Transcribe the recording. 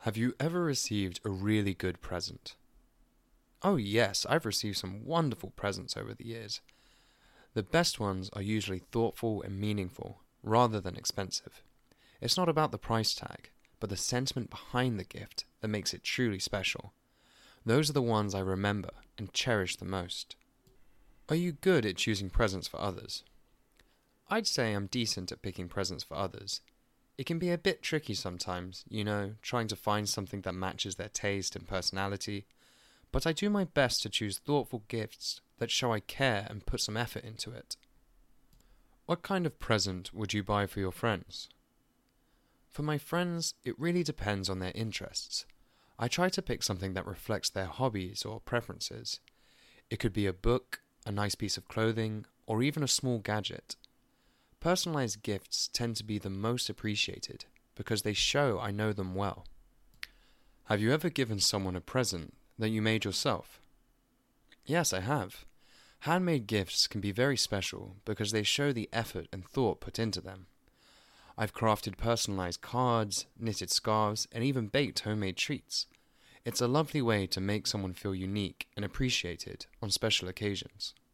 Have you ever received a really good present? Oh yes, I've received some wonderful presents over the years. The best ones are usually thoughtful and meaningful, rather than expensive. It's not about the price tag, but the sentiment behind the gift that makes it truly special. Those are the ones I remember and cherish the most. Are you good at choosing presents for others? I'd say I'm decent at picking presents for others. It can be a bit tricky sometimes, trying to find something that matches their taste and personality, but I do my best to choose thoughtful gifts that show I care and put some effort into it. What kind of present would you buy for your friends? For my friends, it really depends on their interests. I try to pick something that reflects their hobbies or preferences. It could be a book, a nice piece of clothing, or even a small gadget. Personalized gifts tend to be the most appreciated because they show I know them well. Have you ever given someone a present that you made yourself? Yes, I have. Handmade gifts can be very special because they show the effort and thought put into them. I've crafted personalized cards, knitted scarves, and even baked homemade treats. It's a lovely way to make someone feel unique and appreciated on special occasions.